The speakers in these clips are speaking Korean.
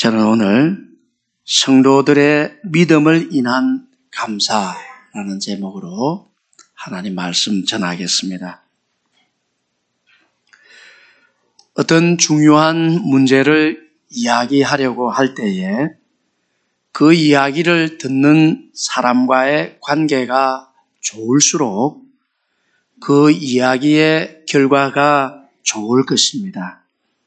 저는 오늘 성도들의 믿음을 인한 감사라는 제목으로 하나님 말씀 전하겠습니다. 어떤 중요한 문제를 이야기하려고 할 때에 그 이야기를 듣는 사람과의 관계가 좋을수록 그 이야기의 결과가 좋을 것입니다.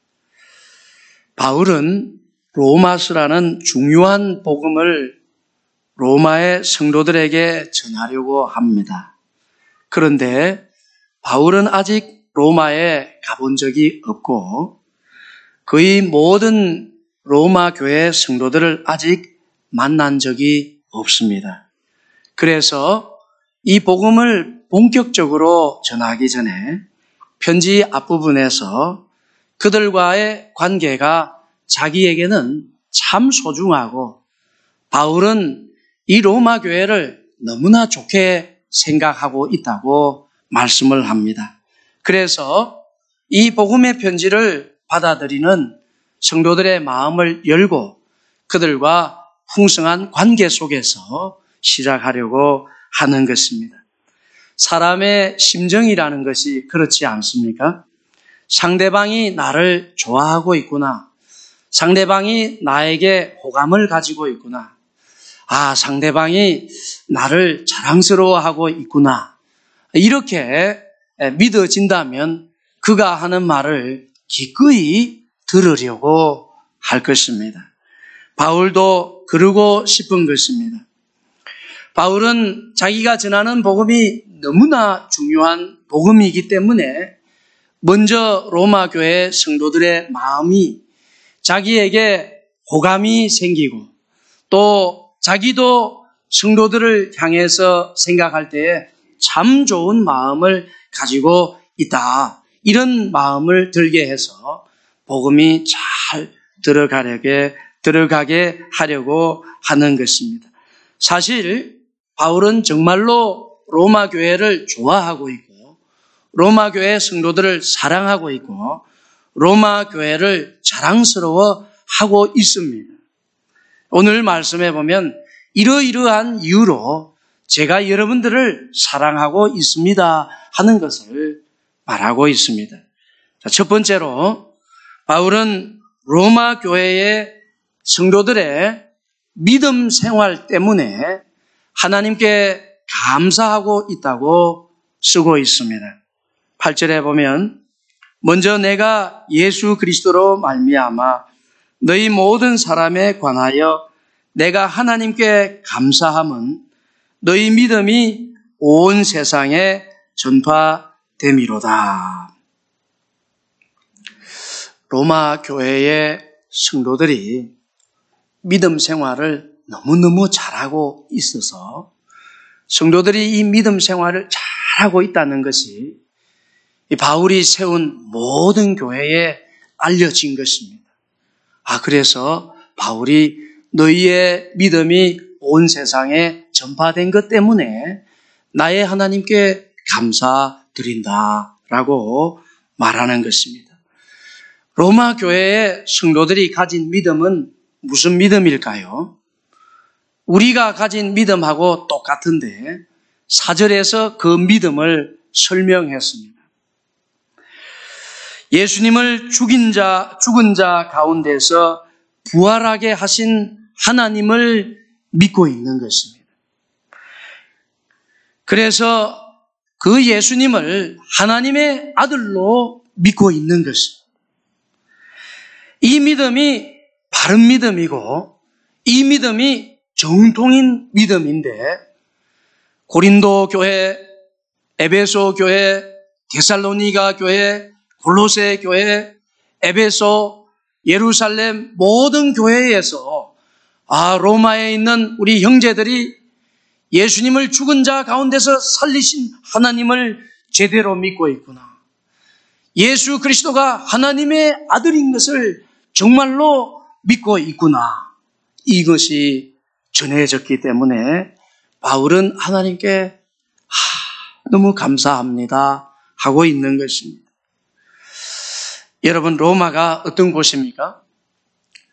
바울은 로마서라는 중요한 복음을 로마의 성도들에게 전하려고 합니다. 그런데 바울은 아직 로마에 가본 적이 없고 거의 모든 로마 교회 성도들을 아직 만난 적이 없습니다. 그래서 이 복음을 본격적으로 전하기 전에 편지 앞부분에서 그들과의 관계가 자기에게는 참 소중하고 바울은 이 로마 교회를 너무나 좋게 생각하고 있다고 말씀을 합니다. 그래서 이 복음의 편지를 받아들이는 성도들의 마음을 열고 그들과 풍성한 관계 속에서 시작하려고 하는 것입니다. 사람의 심정이라는 것이 그렇지 않습니까? 상대방이 나를 좋아하고 있구나. 상대방이 나에게 호감을 가지고 있구나. 상대방이 나를 자랑스러워하고 있구나. 이렇게 믿어진다면 그가 하는 말을 기꺼이 들으려고 할 것입니다. 바울도 그러고 싶은 것입니다. 바울은 자기가 전하는 복음이 너무나 중요한 복음이기 때문에 먼저 로마 교회 성도들의 마음이 자기에게 호감이 생기고 또 자기도 성도들을 향해서 생각할 때에 참 좋은 마음을 가지고 있다. 이런 마음을 들게 해서 복음이 잘 들어가게 하려고 하는 것입니다. 사실 바울은 정말로 로마 교회를 좋아하고 있고 로마 교회 성도들을 사랑하고 있고 로마 교회를 자랑스러워하고 있습니다. 오늘 말씀해 보면 이러이러한 이유로 제가 여러분들을 사랑하고 있습니다 하는 것을 말하고 있습니다. 첫 번째로 바울은 로마 교회의 성도들의 믿음 생활 때문에 하나님께 감사하고 있다고 쓰고 있습니다. 8절에 보면 먼저 내가 예수 그리스도로 말미암아 너희 모든 사람에 관하여 내가 하나님께 감사함은 너희 믿음이 온 세상에 전파됨이로다. 로마 교회의 성도들이 믿음 생활을 너무너무 잘하고 있어서 성도들이 이 믿음 생활을 잘하고 있다는 것이 바울이 세운 모든 교회에 알려진 것입니다. 그래서 바울이 너희의 믿음이 온 세상에 전파된 것 때문에 나의 하나님께 감사드린다라고 말하는 것입니다. 로마 교회의 성도들이 가진 믿음은 무슨 믿음일까요? 우리가 가진 믿음하고 똑같은데 4절에서 그 믿음을 설명했습니다. 예수님을 죽은 자 가운데서 부활하게 하신 하나님을 믿고 있는 것입니다. 그래서 그 예수님을 하나님의 아들로 믿고 있는 것입니다. 이 믿음이 바른 믿음이고 이 믿음이 정통인 믿음인데 고린도 교회, 에베소 교회, 데살로니가 교회, 골로새 교회, 에베소, 예루살렘 모든 교회에서 로마에 있는 우리 형제들이 예수님을 죽은 자 가운데서 살리신 하나님을 제대로 믿고 있구나. 예수 그리스도가 하나님의 아들인 것을 정말로 믿고 있구나. 이것이 전해졌기 때문에 바울은 하나님께 너무 감사합니다 하고 있는 것입니다. 여러분, 로마가 어떤 곳입니까?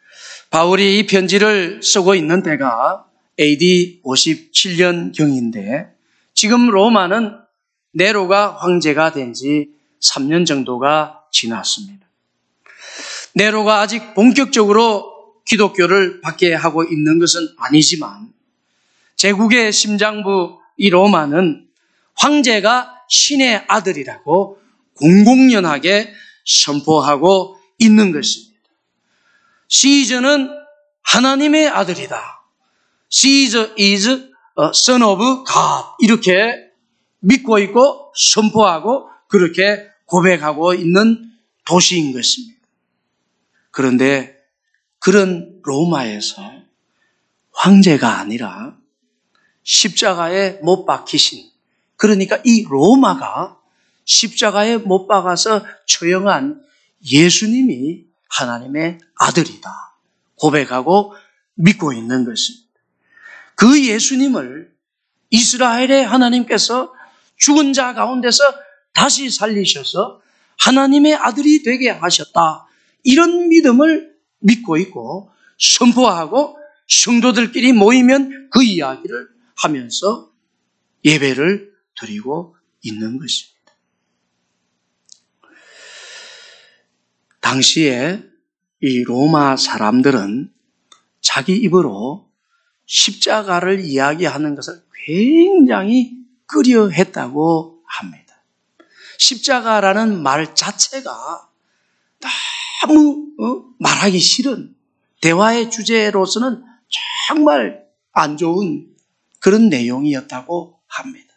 바울이 이 편지를 쓰고 있는 때가 AD 57년경인데 지금 로마는 네로가 황제가 된 지 3년 정도가 지났습니다. 네로가 아직 본격적으로 기독교를 받게 하고 있는 것은 아니지만 제국의 심장부 이 로마는 황제가 신의 아들이라고 공공연하게 선포하고 있는 것입니다. 시저는 하나님의 아들이다. Caesar is a son of God. 이렇게 믿고 있고 선포하고 그렇게 고백하고 있는 도시인 것입니다. 그런데 그런 로마에서 황제가 아니라 십자가에 못 박히신, 그러니까 이 로마가 십자가에 못 박아서 처형한 예수님이 하나님의 아들이다 고백하고 믿고 있는 것입니다. 그 예수님을 이스라엘의 하나님께서 죽은 자 가운데서 다시 살리셔서 하나님의 아들이 되게 하셨다. 이런 믿음을 믿고 있고 선포하고 성도들끼리 모이면 그 이야기를 하면서 예배를 드리고 있는 것입니다. 당시에 이 로마 사람들은 자기 입으로 십자가를 이야기하는 것을 굉장히 꺼려했다고 합니다. 십자가라는 말 자체가 너무 말하기 싫은 대화의 주제로서는 정말 안 좋은 그런 내용이었다고 합니다.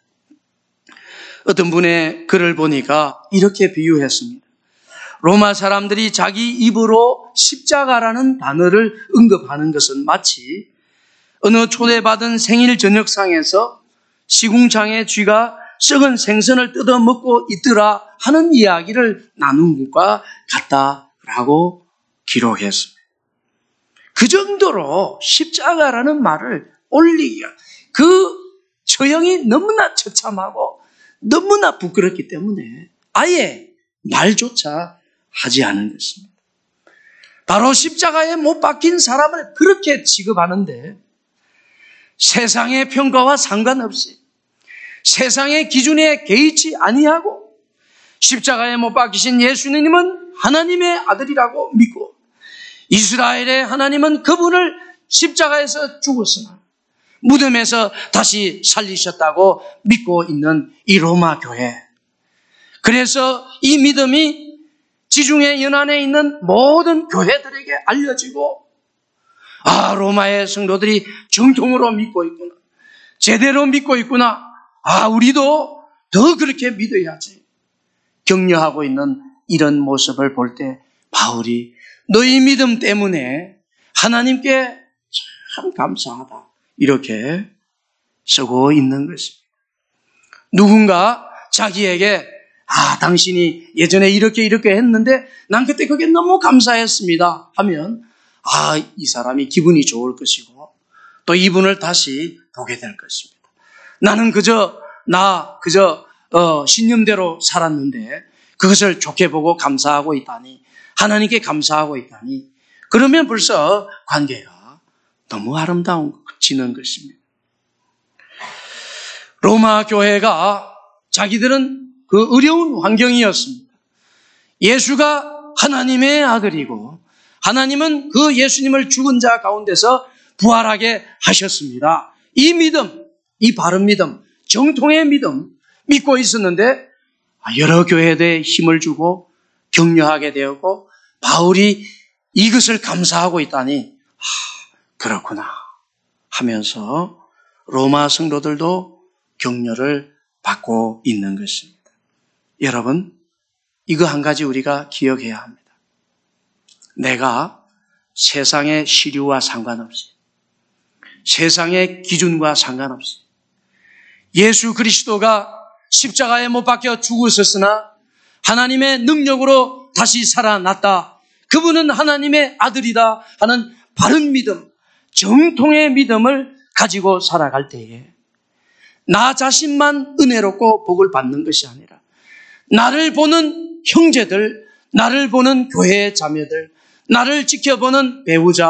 어떤 분의 글을 보니까 이렇게 비유했습니다. 로마 사람들이 자기 입으로 십자가라는 단어를 언급하는 것은 마치 어느 초대받은 생일 저녁상에서 시궁창에 쥐가 썩은 생선을 뜯어먹고 있더라 하는 이야기를 나눈 것과 같다라고 기록했습니다. 그 정도로 십자가라는 말을 올리기가, 그 처형이 너무나 처참하고 너무나 부끄럽기 때문에 아예 말조차 하지 않은 것입니다. 바로 십자가에 못 박힌 사람을 그렇게 취급하는데 세상의 평가와 상관없이 세상의 기준에 개의치 아니하고 십자가에 못 박히신 예수님은 하나님의 아들이라고 믿고 이스라엘의 하나님은 그분을 십자가에서 죽었으나 무덤에서 다시 살리셨다고 믿고 있는 이 로마 교회. 그래서 이 믿음이 지중해 연안에 있는 모든 교회들에게 알려지고, 아, 로마의 성도들이 정통으로 믿고 있구나, 제대로 믿고 있구나, 아, 우리도 더 그렇게 믿어야지 격려하고 있는 이런 모습을 볼 때 바울이 너희 믿음 때문에 하나님께 참 감사하다 이렇게 쓰고 있는 것입니다. 누군가 자기에게 당신이 예전에 이렇게 했는데 난 그때 그게 너무 감사했습니다 하면 이 사람이 기분이 좋을 것이고 또 이분을 다시 보게 될 것입니다. 나는 그저 신념대로 살았는데 그것을 좋게 보고 감사하고 있다니, 하나님께 감사하고 있다니, 그러면 벌써 관계가 너무 아름다워지는 것입니다. 로마 교회가 자기들은 그 어려운 환경이었습니다. 예수가 하나님의 아들이고 하나님은 그 예수님을 죽은 자 가운데서 부활하게 하셨습니다. 이 믿음, 이 바른 믿음, 정통의 믿음 믿고 있었는데 여러 교회에 힘을 주고 격려하게 되었고 바울이 이것을 감사하고 있다니 그렇구나 하면서 로마 성도들도 격려를 받고 있는 것입니다. 여러분, 이거 한 가지 우리가 기억해야 합니다. 내가 세상의 시류와 상관없이, 세상의 기준과 상관없이 예수 그리스도가 십자가에 못 박혀 죽으셨으나 하나님의 능력으로 다시 살아났다, 그분은 하나님의 아들이다 하는 바른 믿음, 정통의 믿음을 가지고 살아갈 때에 나 자신만 은혜롭고 복을 받는 것이 아니라 나를 보는 형제들, 나를 보는 교회의 자매들, 나를 지켜보는 배우자,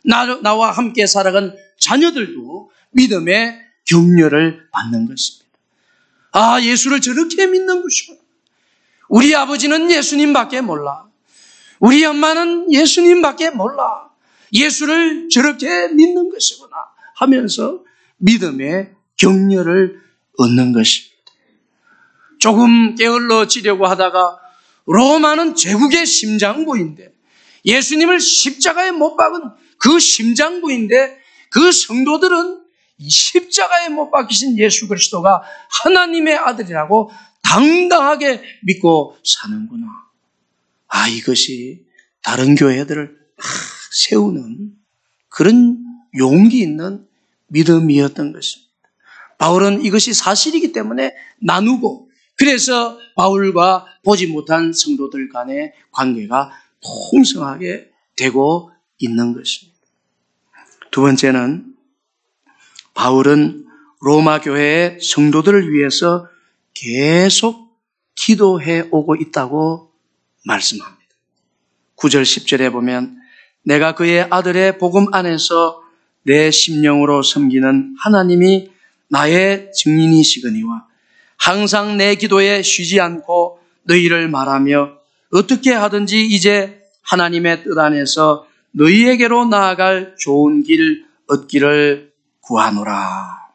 나와 함께 살아간 자녀들도 믿음의 격려를 받는 것입니다. 아, 예수를 저렇게 믿는 것이구나. 우리 아버지는 예수님밖에 몰라. 우리 엄마는 예수님밖에 몰라. 예수를 저렇게 믿는 것이구나 하면서 믿음의 격려를 얻는 것입니다. 조금 게을러지려고 하다가 로마는 제국의 심장부인데, 예수님을 십자가에 못 박은 그 심장부인데, 그 성도들은 십자가에 못 박히신 예수 그리스도가 하나님의 아들이라고 당당하게 믿고 사는구나. 아, 이것이 다른 교회들을 세우는 그런 용기 있는 믿음이었던 것입니다. 바울은 이것이 사실이기 때문에 나누고, 그래서 바울과 보지 못한 성도들 간의 관계가 풍성하게 되고 있는 것입니다. 두 번째는 바울은 로마 교회의 성도들을 위해서 계속 기도해 오고 있다고 말씀합니다. 9절 10절에 보면 내가 그의 아들의 복음 안에서 내 심령으로 섬기는 하나님이 나의 증인이시거니와 항상 내 기도에 쉬지 않고 너희를 말하며 어떻게 하든지 이제 하나님의 뜻 안에서 너희에게로 나아갈 좋은 길 얻기를 구하노라.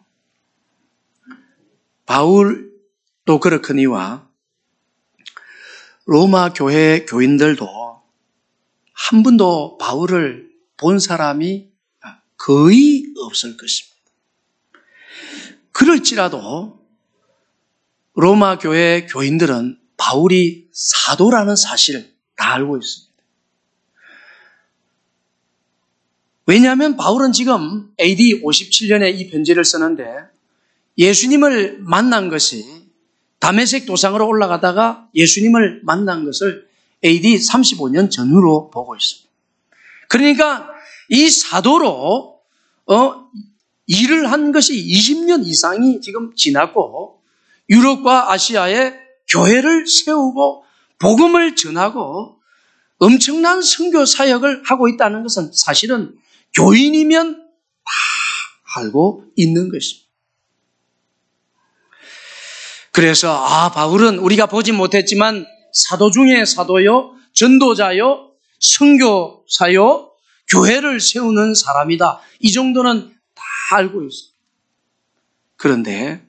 바울도 그렇거니와 로마 교회 교인들도 한 번도 바울을 본 사람이 거의 없을 것입니다. 그럴지라도 로마 교회 교인들은 바울이 사도라는 사실을 다 알고 있습니다. 왜냐하면 바울은 지금 AD 57년에 이 편지를 쓰는데 예수님을 만난 것이 다메섹 도상으로 올라가다가 예수님을 만난 것을 AD 35년 전후로 보고 있습니다. 그러니까 이 사도로 일을 한 것이 20년 이상이 지금 지났고 유럽과 아시아에 교회를 세우고 복음을 전하고 엄청난 선교 사역을 하고 있다는 것은 사실은 교인이면 다 알고 있는 것입니다. 그래서 바울은 우리가 보지 못했지만 사도 중에 사도요, 전도자요, 선교사요, 교회를 세우는 사람이다. 이 정도는 다 알고 있습니다. 그런데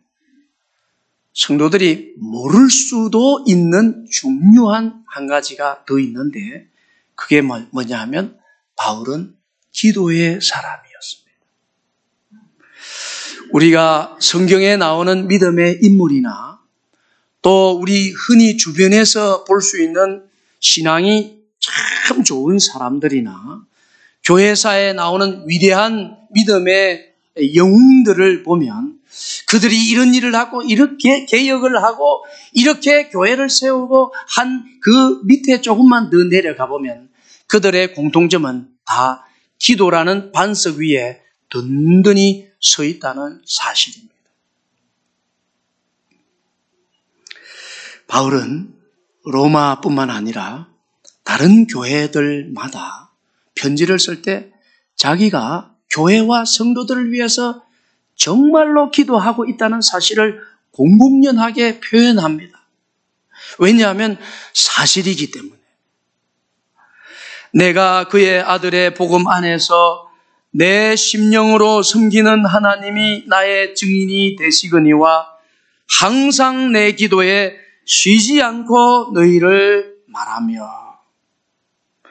성도들이 모를 수도 있는 중요한 한 가지가 더 있는데 그게 뭐냐 하면 바울은 기도의 사람이었습니다. 우리가 성경에 나오는 믿음의 인물이나 또 우리 흔히 주변에서 볼 수 있는 신앙이 참 좋은 사람들이나 교회사에 나오는 위대한 믿음의 영웅들을 보면 그들이 이런 일을 하고 이렇게 개혁을 하고 이렇게 교회를 세우고 한 그 밑에 조금만 더 내려가 보면 그들의 공통점은 다 기도라는 반석 위에 든든히 서 있다는 사실입니다. 바울은 로마뿐만 아니라 다른 교회들마다 편지를 쓸 때 자기가 교회와 성도들을 위해서 정말로 기도하고 있다는 사실을 공공연하게 표현합니다. 왜냐하면 사실이기 때문에. 내가 그의 아들의 복음 안에서 내 심령으로 섬기는 하나님이 나의 증인이 되시거니와 항상 내 기도에 쉬지 않고 너희를 말하며